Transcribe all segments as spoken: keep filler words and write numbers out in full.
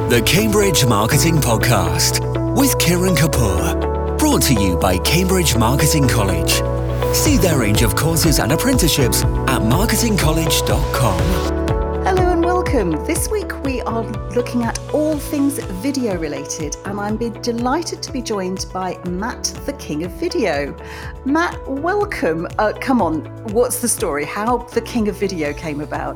The Cambridge Marketing Podcast with Kiran Kapoor. Brought to you by Cambridge Marketing College. See their range of courses and apprenticeships at marketing college dot com. Hello and welcome. This week we are looking at all things video related, and I'm be delighted to be joined by Matt, the King of Video. Matt, welcome. Uh, come on, what's the story? How the King of Video came about?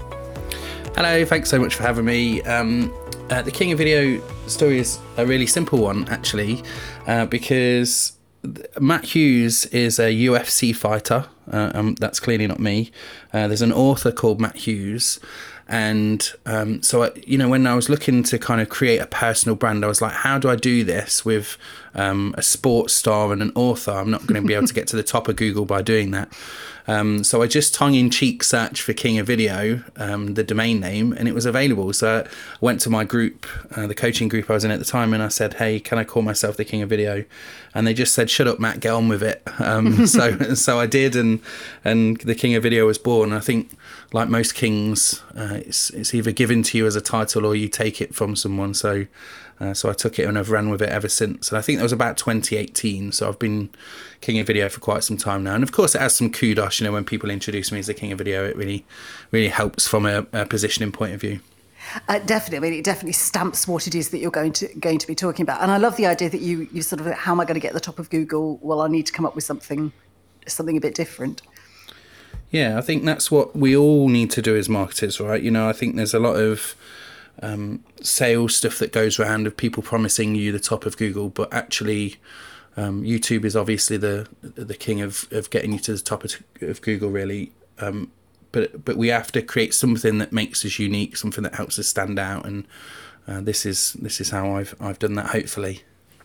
Hello, thanks so much for having me. Um, uh, the King of Video story is a really simple one, actually, uh, because Matt Hughes is a U F C fighter. Uh, um, that's clearly not me. Uh, there's an author called Matt Hughes. And um, so, I, you know, when I was looking to kind of create a personal brand, I was like, how do I do this with um, a sports star and an author? I'm not going to be able to get to the top of Google by doing that. Um, so I just tongue-in-cheek searched for King of Video, um, the domain name, and it was available. So I went to my group, uh, the coaching group I was in at the time, and I said, hey, can I call myself the King of Video? And they just said, shut up, Matt, get on with it. Um, so so I did, and and the King of Video was born. I think, like most kings, uh, it's, it's either given to you as a title or you take it from someone. So uh, so I took it and I've ran with it ever since. And I think that was about twenty eighteen. So I've been King of Video for quite some time now. And of course, it has some kudos. You know, when people introduce me as the King of Video, it really, really helps from a, a positioning point of view. Uh, definitely, I mean, it definitely stamps what it is that you're going to going to be talking about. And I love the idea that you you sort of, how am I going to get to the top of Google? Well, I need to come up with something something a bit different. Yeah, I think that's what we all need to do as marketers, right? You know, I think there's a lot of um, sales stuff that goes around of people promising you the top of Google, but actually um, YouTube is obviously the the king of, of getting you to the top of, of Google, really. Um, but but we have to create something that makes us unique, something that helps us stand out, and uh, this is this is how I've I've done that, hopefully.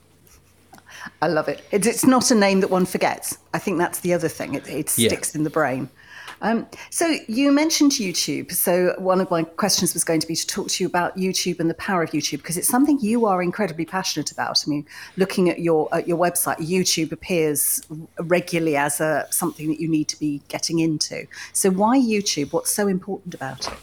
I love it. It's, it's not a name that one forgets. I think that's the other thing. It, it sticks yeah. in the brain. Um, so you mentioned YouTube. So one of my questions was going to be to talk to you about YouTube and the power of YouTube, because it's something you are incredibly passionate about. I mean, looking at your at your website, YouTube appears regularly as a something that you need to be getting into. So why YouTube? What's so important about it?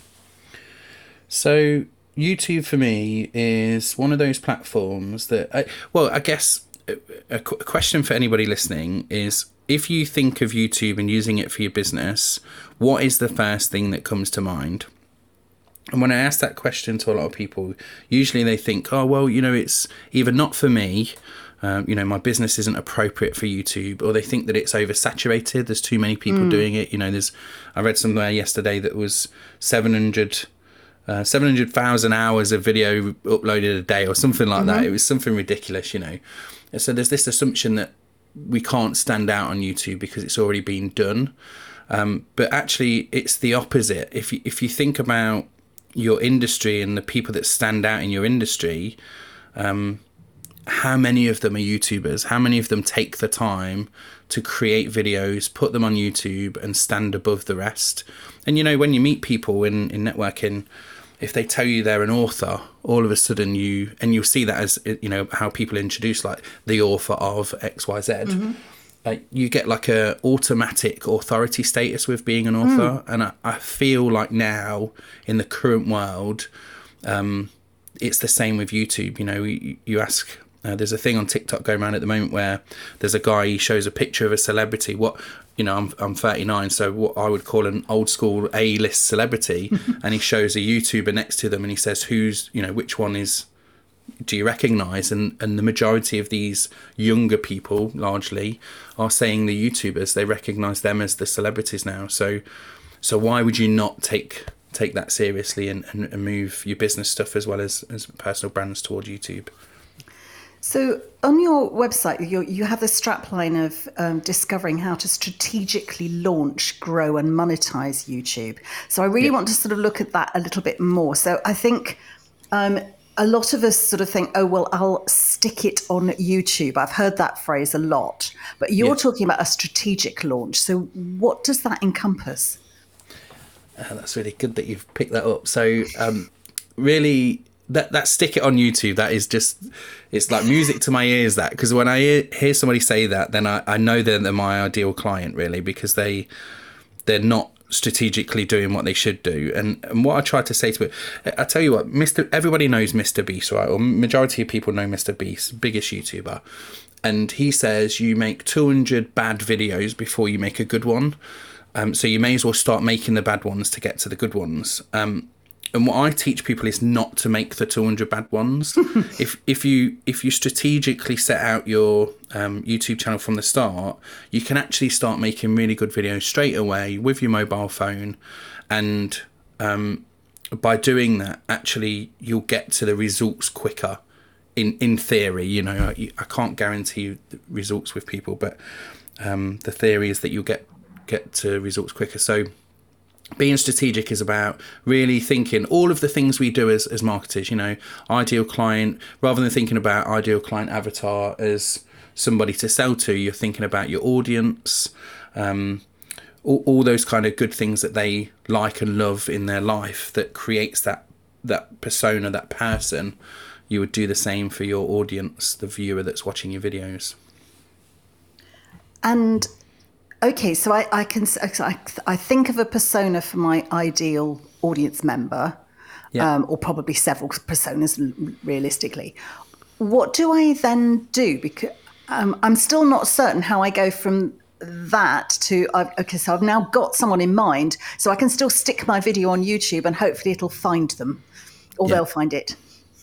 So YouTube for me is one of those platforms that, I, well, I guess a, a question for anybody listening is, if you think of YouTube and using it for your business, what is the first thing that comes to mind? And when I ask that question to a lot of people, usually they think, oh, well, you know, it's either not for me, um, you know, my business isn't appropriate for YouTube, or they think that it's oversaturated. There's too many people mm. doing it. You know, there's, I read somewhere yesterday that was seven hundred Uh, seven hundred thousand hours of video uploaded a day or something like mm-hmm. that. It was something ridiculous, you know. And so there's this assumption that we can't stand out on YouTube because it's already been done. Um, but actually, it's the opposite. If you, if you think about your industry and the people that stand out in your industry, um, how many of them are YouTubers? How many of them take the time to create videos, put them on YouTube and stand above the rest? And, you know, when you meet people in, in networking, if they tell you they're an author, all of a sudden you, and you'll see that as, you know, how people introduce, like, the author of X Y Z, mm-hmm. uh, you get like a automatic authority status with being an author. Mm. And I, I feel like now in the current world, um, it's the same with YouTube. You know, you, you ask, uh, there's a thing on TikTok going around at the moment where there's a guy, he shows a picture of a celebrity. What, you know, I'm I'm thirty-nine, so what I would call an old school A-list celebrity, and he shows a YouTuber next to them and he says, who's, you know, which one is, do you recognise? And and the majority of these younger people, largely, are saying the YouTubers, they recognise them as the celebrities now. So so why would you not take take that seriously and, and, and move your business stuff as well as, as personal brands toward YouTube? So on your website, you you have the strapline of um, discovering how to strategically launch, grow and monetize YouTube. So I really yeah. want to sort of look at that a little bit more. So I think um, a lot of us sort of think, oh, well, I'll stick it on YouTube. I've heard that phrase a lot. But you're yeah. talking about a strategic launch. So what does that encompass? Uh, that's really good that you've picked that up. So um, really... That that stick it on YouTube, that is just, it's like music to my ears, that, because when I hear, hear somebody say that, then I, I know they're, they're my ideal client, really, because they they're not strategically doing what they should do. And, and what I try to say to it, I tell you what, Mister everybody knows Mister Beast, right? Or majority of people know Mister Beast, biggest YouTuber. And he says you make two hundred bad videos before you make a good one. Um, so you may as well start making the bad ones to get to the good ones. Um, and what I teach people is not to make the two hundred bad ones. if if you if you strategically set out your um, YouTube channel from the start, you can actually start making really good videos straight away with your mobile phone. And um, by doing that, actually, you'll get to the results quicker. In in theory, you know, I, I can't guarantee the results with people, but um, the theory is that you'll get get to results quicker. So being strategic is about really thinking all of the things we do as, as marketers, you know, ideal client, rather than thinking about ideal client avatar as somebody to sell to, you're thinking about your audience, um, all, all those kind of good things that they like and love in their life that creates that that persona, that person. You would do the same for your audience, the viewer that's watching your videos. And okay, so I, I can I, I think of a persona for my ideal audience member, yeah. um, or probably several personas realistically. What do I then do? Because um, I'm still not certain how I go from that to I've, okay. So I've now got someone in mind, so I can still stick my video on YouTube and hopefully it'll find them, or yeah. they'll find it.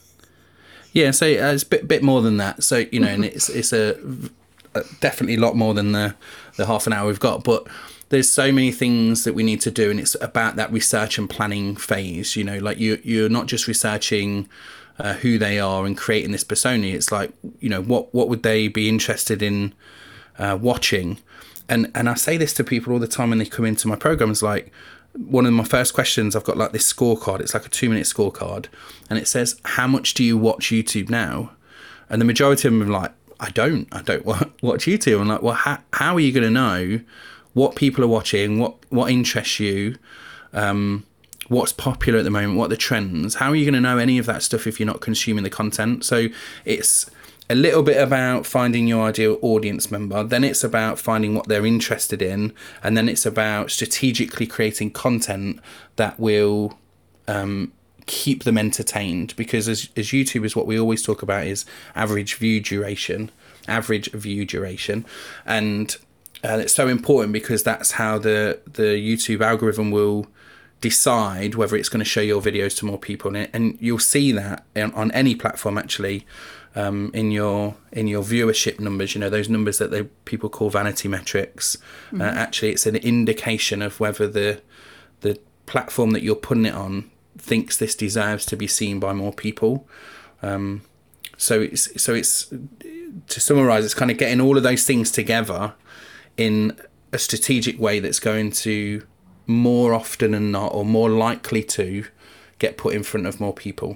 Yeah, so uh, it's a bit, bit more than that. So, you know, and it's it's a, a definitely a lot more than the, the half an hour we've got. But there's so many things that we need to do, and it's about that research and planning phase. You know, like you you're not just researching uh, who they are and creating this persona. It's like, you know, what what would they be interested in uh, watching? And and I say this to people all the time when they come into my programs, like. One of my first questions, I've got like this scorecard. It's like a two minute scorecard. And it says, how much do you watch YouTube now? And the majority of them are like, I don't. I don't watch YouTube. I'm like, well, how, how are you going to know what people are watching, what, what interests you, um, what's popular at the moment, what are the trends? How are you going to know any of that stuff if you're not consuming the content? So it's a little bit about finding your ideal audience member, then it's about finding what they're interested in, and then it's about strategically creating content that will um, keep them entertained. Because as, as YouTubers, what we always talk about is average view duration, average view duration. And uh, it's so important because that's how the, the YouTube algorithm will decide whether it's going to show your videos to more people. And, and you'll see that on, on any platform, actually. Um, in your in your viewership numbers, you know, those numbers that they people call vanity metrics. Mm-hmm. Uh, actually, it's an indication of whether the the platform that you're putting it on thinks this deserves to be seen by more people. Um, so it's so it's to summarize, it's kind of getting all of those things together in a strategic way that's going to more often than not, or more likely to, get put in front of more people.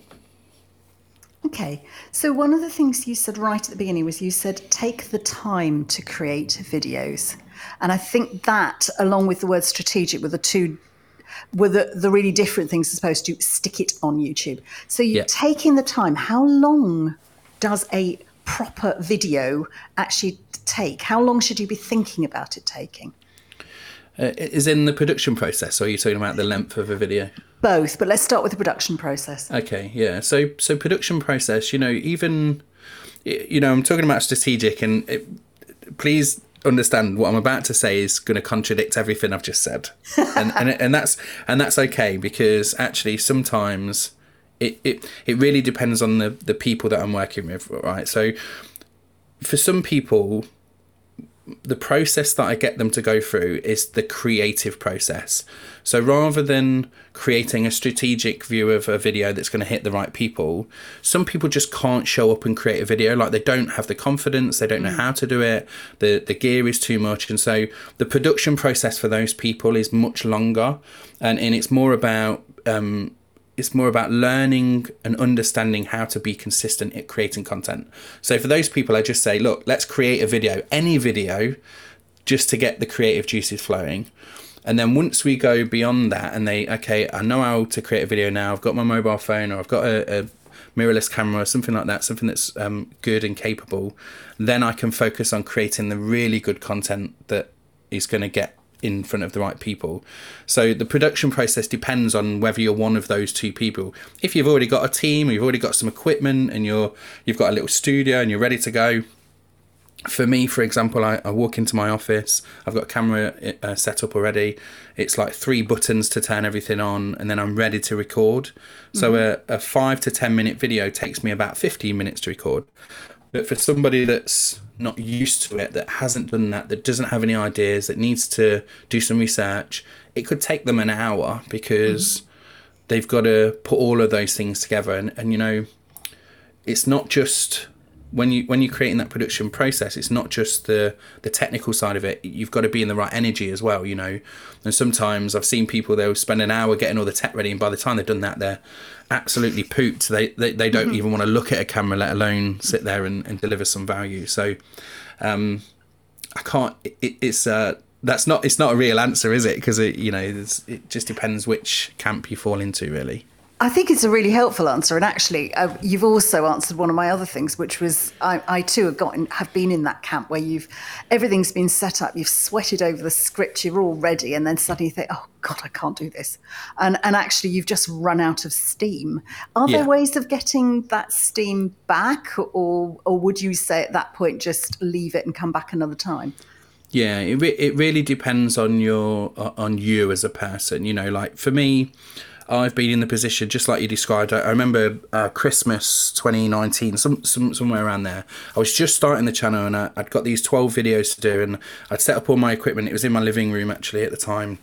Okay, so one of the things you said right at the beginning was you said take the time to create videos. And I think that, along with the word strategic, were the two, were the, the really different things as opposed to stick it on YouTube. So you're yeah. taking the time. How long does a proper video actually take? How long should you be thinking about it taking? Uh, is in the production process, or are you talking about the length of a video? Both, but let's start with the production process. Okay, yeah. So, so production process, you know, even, you know, I'm talking about strategic, and it, please understand what I'm about to say is going to contradict everything I've just said, and and and that's and that's okay, because actually sometimes it it, it really depends on the the people that I'm working with, right? So, for some people, the process that I get them to go through is the creative process. So rather than creating a strategic view of a video that's going to hit the right people, some people just can't show up and create a video. Like, they don't have the confidence, they don't know how to do it, the the gear is too much. And so the production process for those people is much longer, and, and it's more about um it's more about learning and understanding how to be consistent at creating content. So for those people, I just say, look, let's create a video, any video, just to get the creative juices flowing. And then once we go beyond that and they, okay, I know how to create a video now, I've got my mobile phone, or I've got a, a mirrorless camera or something like that, something that's um, good and capable, then I can focus on creating the really good content that is going to get in front of the right people. So the production process depends on whether you're one of those two people. If you've already got a team, or you've already got some equipment, and you're you've got a little studio and you're ready to go. For me, for example, I, I walk into my office, I've got a camera uh, set up already. It's like three buttons to turn everything on, and then I'm ready to record. Mm-hmm. So a, a five to ten minute video takes me about fifteen minutes to record. But for somebody that's not used to it, that hasn't done that, that doesn't have any ideas, that needs to do some research, it could take them an hour, because mm-hmm. they've got to put all of those things together. And, and you know, it's not just... When you when you're creating that production process, it's not just the the technical side of it. You've got to be in the right energy as well, you know. And sometimes I've seen people, they'll spend an hour getting all the tech ready, and by the time they've done that, they're absolutely pooped. They they, they don't mm-hmm. even want to look at a camera, let alone sit there and, and deliver some value. So um, I can't. It, it's uh, that's not it's not a real answer, is it? Because it you know it's, it just depends which camp you fall into, really. I think it's a really helpful answer, and actually, uh, you've also answered one of my other things, which was I, I too have gotten have been in that camp where you've everything's been set up, you've sweated over the script, you're all ready, and then suddenly you think, oh God, I can't do this, and and actually you've just run out of steam. Are yeah. there ways of getting that steam back, or or would you say at that point just leave it and come back another time? Yeah, it re- it really depends on your on you as a person. You know, like for me, I've been in the position, just like you described. I, I remember uh, Christmas twenty nineteen, some, some somewhere around there. I was just starting the channel, and I, I'd got these twelve videos to do, and I'd set up all my equipment. It was in my living room, actually, at the time.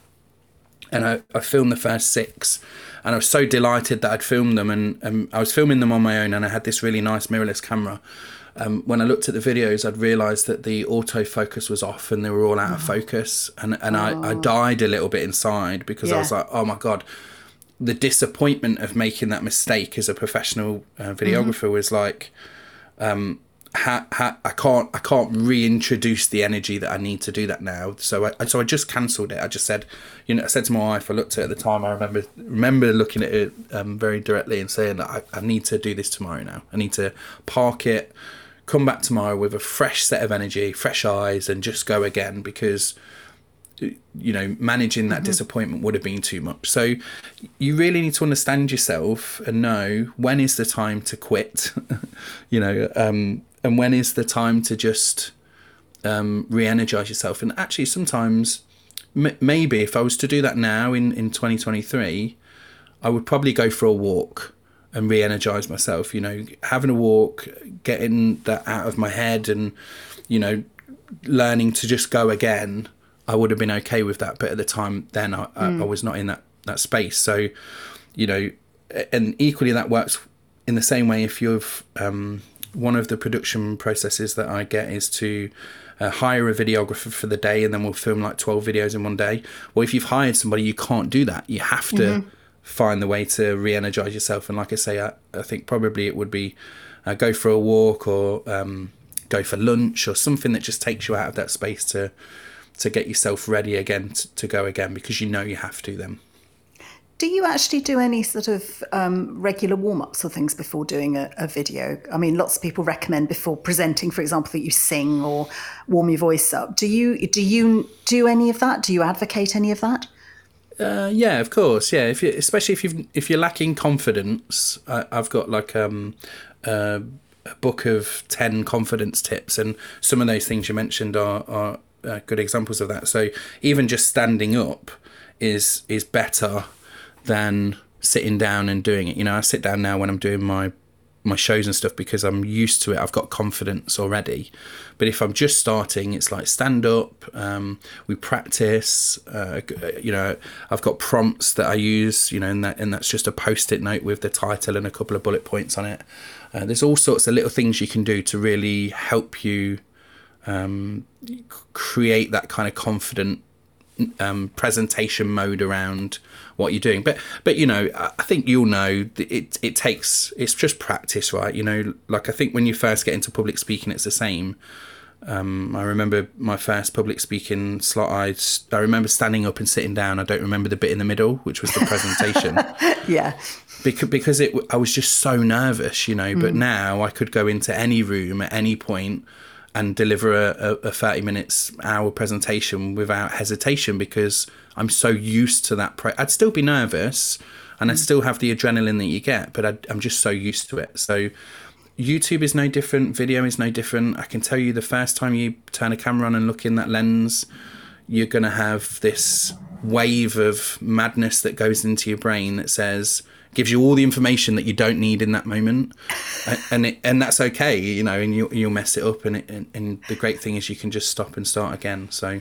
And I, I filmed the first six, and I was so delighted that I'd filmed them, and, and I was filming them on my own, and I had this really nice mirrorless camera. Um, when I looked at the videos, I'd realised that the autofocus was off, and they were all out of focus, and, and oh. I, I died a little bit inside, because yeah. I was like, oh my God. The disappointment of making that mistake as a professional uh, videographer mm-hmm. was like, um, ha, ha, I can't, I can't reintroduce the energy that I need to do that now. So I, so I just cancelled it. I just said, you know, I said to my wife, I looked at it at the time. I remember, remember looking at it um, very directly and saying that I, I need to do this tomorrow now. I need to park it, come back tomorrow with a fresh set of energy, fresh eyes, and just go again, because you know, managing that mm-hmm. disappointment would have been too much. So you really need to understand yourself and know when is the time to quit, you know, um, and when is the time to just um, re-energize yourself. And actually sometimes m- maybe if I was to do that now in, in twenty twenty-three, I would probably go for a walk and re-energize myself, you know, having a walk, getting that out of my head, and, you know, learning to just go again. I would have been okay with that, but at the time then I, mm. I, I was not in that, that space. So, you know, and equally that works in the same way if you've, um, one of the production processes that I get is to uh, hire a videographer for the day, and then we'll film like twelve videos in one day. Well, if you've hired somebody, you can't do that. You have to mm-hmm. find the way to re-energize yourself. And like I say, I, I think probably it would be uh, go for a walk, or um, go for lunch, or something that just takes you out of that space to to get yourself ready again to, to go again, because you know you have to then. Do you actually do any sort of um, regular warm-ups or things before doing a, a video? I mean, lots of people recommend before presenting, for example, that you sing or warm your voice up. Do you do you do any of that? Do you advocate any of that? Uh, yeah, of course. Yeah, if you, especially if you if you're lacking confidence, I, I've got like um, uh, a book of ten confidence tips, and some of those things you mentioned are. are Uh, good examples of that. So even just standing up is is better than sitting down and doing it. You know, I sit down now when I'm doing my my shows and stuff because I'm used to it. I've got confidence already. But if I'm just starting, it's like stand up. Um, we practice. Uh, you know, I've got prompts that I use. You know, and that and that's just a post-it note with the title and a couple of bullet points on it. Uh, there's all sorts of little things you can do to really help you. Um, create that kind of confident um, presentation mode around what you're doing. But but you know, I think you'll know it. It takes it's just practice, right? You know, like I think when you first get into public speaking, it's the same. Um, I remember my first public speaking slot. I I remember standing up and sitting down. I don't remember the bit in the middle, which was the presentation. Yeah. Because because it I was just so nervous, you know. Mm. But now I could go into any room at any point. and deliver a, a thirty minutes hour presentation without hesitation, because I'm so used to that. Pro- I'd still be nervous, and I'd still have the adrenaline that you get, but I'd, I'm just so used to it. So YouTube is no different. Video is no different. I can tell you, the first time you turn a camera on and look in that lens, you're going to have this wave of madness that goes into your brain that says, gives you all the information that you don't need in that moment, and it, and that's okay, you know, and you, you'll mess it up, and, it, and and the great thing is you can just stop and start again. So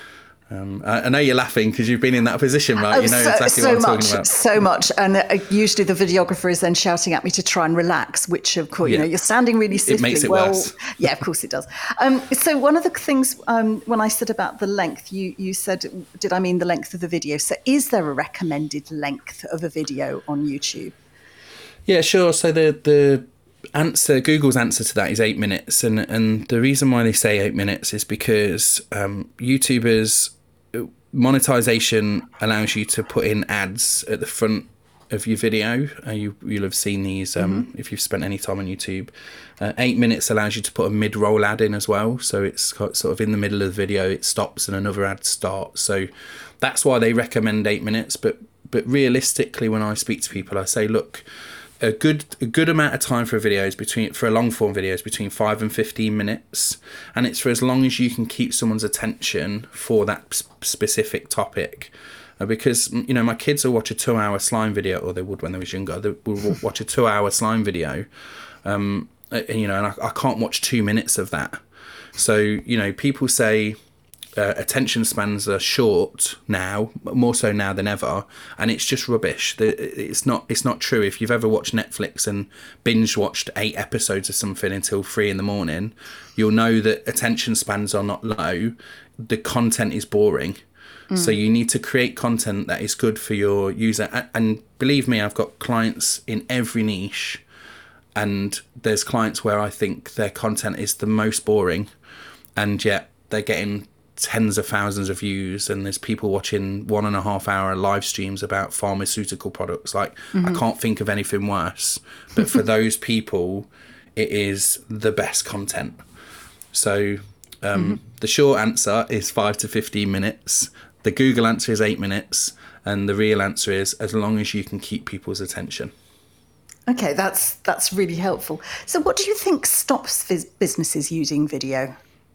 um, I, I know you're laughing because you've been in that position, right? Oh, you know so, exactly so what I'm much, talking about. so much, and uh, usually the videographer is then shouting at me to try and relax, which of course, yeah. you know, you're standing really stiffly. It makes it well, worse. Yeah, of course it does. Um, so one of the things um, when I said about the length, you you said, did I mean the length of the video? So is there a recommended length of a video on YouTube? Yeah, sure. So the the answer, Google's answer to that is eight minutes, and and the reason why they say eight minutes is because um, YouTubers, monetization allows you to put in ads at the front of your video. Uh, you you'll have seen these um, mm-hmm. if you've spent any time on YouTube. Uh, eight minutes allows you to put a mid-roll ad in as well, so it's got sort of in the middle of the video, it stops and another ad starts. So that's why they recommend eight minutes. But but realistically, when I speak to people, I say, look. A good a good amount of time for a video is between for a long form video is between five and fifteen minutes, and it's for as long as you can keep someone's attention for that p- specific topic. Uh, because you know, my kids will watch a two hour slime video, or they would when they was younger. They will watch a two hour slime video, um, and, you know, and I, I can't watch two minutes of that. So you know, people say. Uh, attention spans are short now, more so now than ever, and it's just rubbish. It's not. It's not true. If you've ever watched Netflix and binge watched eight episodes of something until three in the morning, you'll know that attention spans are not low. The content is boring, mm. so you need to create content that is good for your user. And believe me, I've got clients in every niche, and there's clients where I think their content is the most boring, and yet they're getting tens of thousands of views, and there's people watching one and a half hour live streams about pharmaceutical products. Like, mm-hmm. I can't think of anything worse, but for those people it is the best content. So um mm-hmm. the short answer is five to fifteen minutes, the Google answer is eight minutes, and the real answer is as long as you can keep people's attention. Okay, that's that's really helpful. So what do you think stops businesses using video?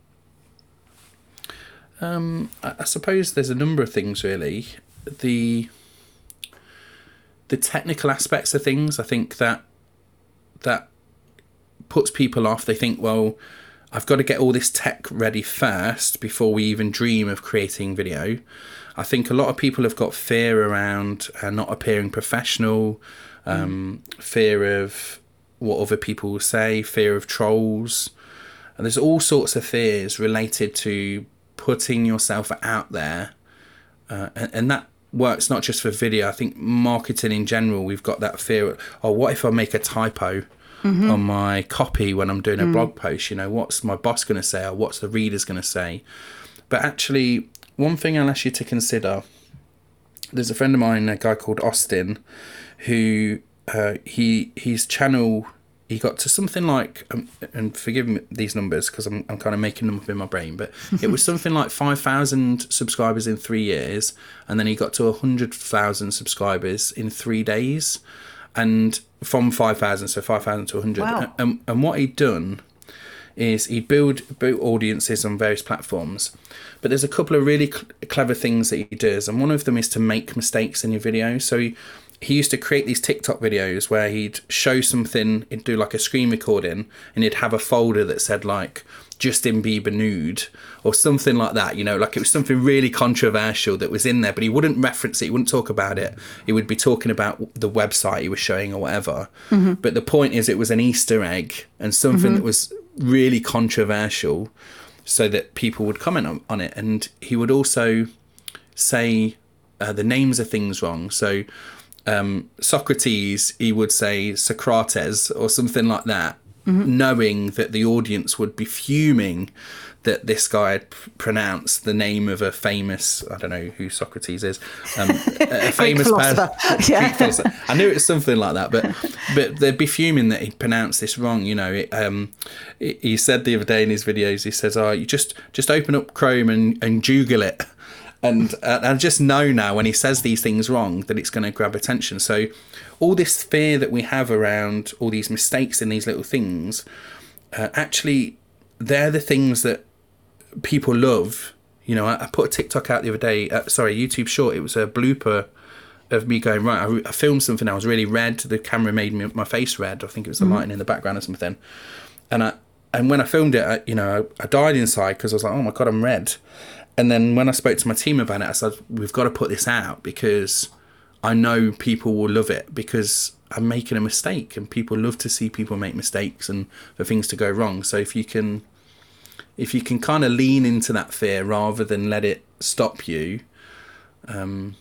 Um, I suppose there's a number of things, really. The the technical aspects of things, I think that that puts people off. They think, well, I've got to get all this tech ready first before we even dream of creating video. I think a lot of people have got fear around uh, not appearing professional, um, mm. fear of what other people will say, fear of trolls. And there's all sorts of fears related to putting yourself out there, uh, and, and that works not just for video. I think marketing in general, we've got that fear, oh, what if I make a typo mm-hmm. on my copy when I'm doing a mm. blog post? You know, what's my boss going to say, or what's the readers going to say? But actually, one thing I'll ask you to consider, there's a friend of mine, a guy called Austin, who uh, he his channel, he got to something like, um, and forgive me these numbers because I'm I'm kind of making them up in my brain, but it was something like five thousand subscribers in three years, and then he got to one hundred thousand subscribers in three days, and from five thousand, so five thousand to one hundred. Wow. And, and what he'd done is he build built audiences on various platforms, but there's a couple of really cl- clever things that he does, and one of them is to make mistakes in your videos. So he, he used to create these TikTok videos where he'd show something, he'd do like a screen recording, and he'd have a folder that said like Justin Bieber nude or something like that, you know, like it was something really controversial that was in there, but he wouldn't reference it, he wouldn't talk about it. He would be talking about the website he was showing or whatever. Mm-hmm. But the point is, it was an Easter egg and something mm-hmm. that was really controversial so that people would comment on, on it. And he would also say uh, the names of things wrong. So um, Socrates, he would say Socrates or something like that, mm-hmm. knowing that the audience would be fuming that this guy had p- pronounced the name of a famous, I don't know who Socrates is, um, a famous philosopher. Yeah. philosopher. I knew it was something like that, but but they'd be fuming that he pronounced this wrong. You know, it, um, it, he said the other day in his videos, he says, "Oh, you just just open up Chrome and and Google it." And uh, I just know now when he says these things wrong that it's going to grab attention. So all this fear that we have around all these mistakes in these little things, uh, actually, they're the things that people love. You know, I, I put a TikTok out the other day, uh, sorry, YouTube short. It was a blooper of me going, right, I, I filmed something. I was really red. The camera made me, my face red. I think it was the mm-hmm. lighting in the background or something. And I, and when I filmed it, I, you know, I, I died inside because I was like, oh my God, I'm red. And then when I spoke to my team about it, I said, we've got to put this out because I know people will love it, because I'm making a mistake and people love to see people make mistakes and for things to go wrong. So if you can, if you can kind of lean into that fear rather than let it stop you, um,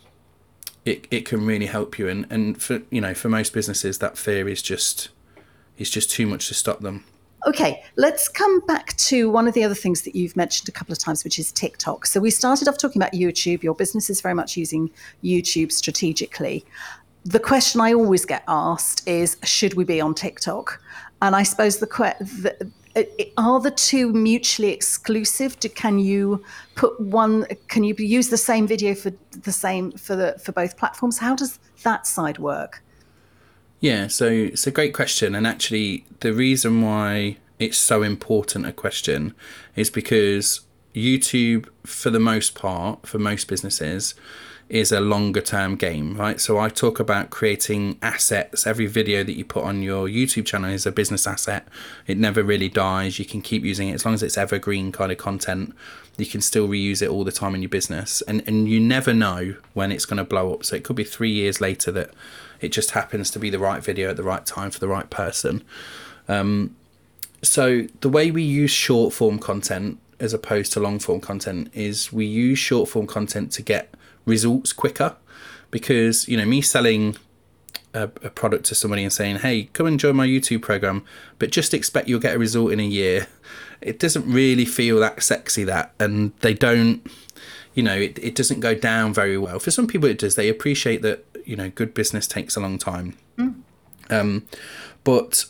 it it can really help you. And, and for, you know, for most businesses, that fear is just, is just too much to stop them. Okay, let's come back to one of the other things that you've mentioned a couple of times, which is TikTok. So we started off talking about YouTube. Your business is very much using YouTube strategically. The question I always get asked is, should we be on TikTok? And I suppose the, que- the are the two mutually exclusive? Do, can you put one? Can you use the same video for the same for the for both platforms? How does that side work? Yeah, so it's a great question. And actually, the reason why it's so important a question is because YouTube, for the most part, for most businesses, is a longer term game, right? So I talk about creating assets. Every video that you put on your YouTube channel is a business asset. It never really dies. You can keep using it as long as it's evergreen kind of content. You can still reuse it all the time in your business. And, and you never know when it's going to blow up. So it could be three years later that it just happens to be the right video at the right time for the right person. Um, so the way we use short form content as opposed to long form content is we use short form content to get results quicker, because, you know, me selling a, a product to somebody and saying, hey, come and join my YouTube program, but just expect you'll get a result in a year. It doesn't really feel that sexy, that, and they don't, you know, it, it doesn't go down very well. For some people it does. They appreciate that, you know, good business takes a long time. Mm. Um, but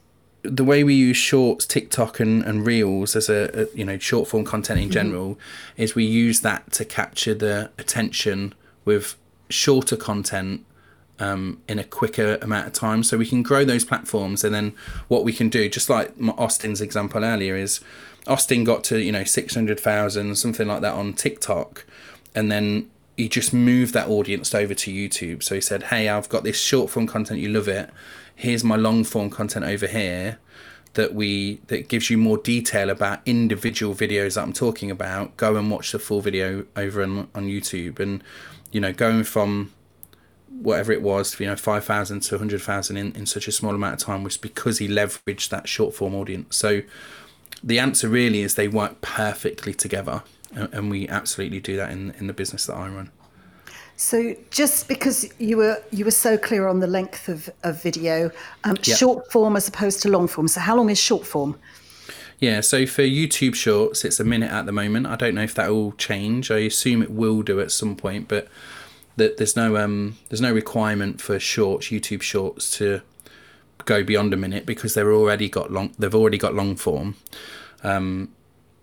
the way we use shorts, TikTok and, and Reels as a, a, you know, short form content in general, mm-hmm. is we use that to capture the attention with shorter content um, in a quicker amount of time. So we can grow those platforms. And then what we can do, just like Austin's example earlier, is Austin got to, you know, six hundred thousand, something like that on TikTok. And then he just moved that audience over to YouTube. So he said, hey, I've got this short form content, you love it. Here's my long form content over here that we that gives you more detail about individual videos that I'm talking about. Go and watch the full video over on, on YouTube. And, you know, going from whatever it was, you know, five thousand to one hundred thousand in, in such a small amount of time was because he leveraged that short form audience. So the answer really is they work perfectly together. And we absolutely do that in in the business that I run. So just because you were you were so clear on the length of, of video, um, yep. short form as opposed to long form. So how long is short form? Yeah, so for YouTube Shorts, it's a minute at the moment. I don't know if that will change. I assume it will do at some point, but that there's no um there's no requirement for shorts, YouTube Shorts, to go beyond a minute because they're already got long. They've already got long form, um,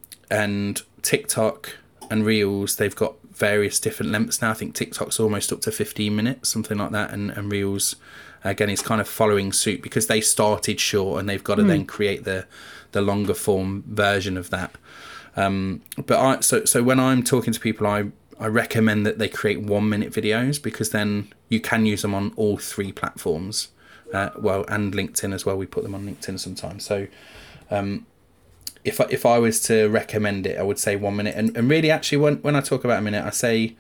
and TikTok and Reels, they've got various different lengths now. I think TikTok's almost up to fifteen minutes, something like that, and, and Reels, again, is kind of following suit because they started short and they've got to mm. then create the the longer form version of that. Um, but I so so when I'm talking to people, I I recommend that they create one minute videos because then you can use them on all three platforms, uh, well, and LinkedIn as well. We put them on LinkedIn sometimes. So. Um, If I, if I was to recommend it, I would say one minute. And, and really, actually, when, when I talk about a minute, I say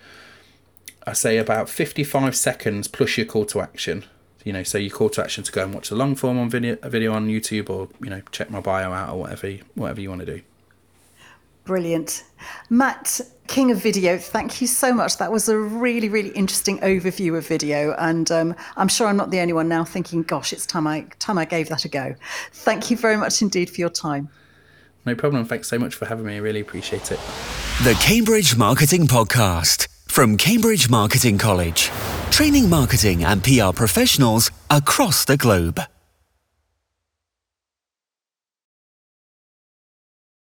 I say about fifty-five seconds plus your call to action. You know, so your call to action to go and watch the long form on video, a video on YouTube, or, you know, check my bio out, or whatever whatever you want to do. Brilliant. Matt, King of Video, thank you so much. That was a really, really interesting overview of video. And um, I'm sure I'm not the only one now thinking, gosh, it's time I time I gave that a go. Thank you very much indeed for your time. No problem. Thanks so much for having me. I really appreciate it. The Cambridge Marketing Podcast from Cambridge Marketing College, training marketing and P R professionals across the globe.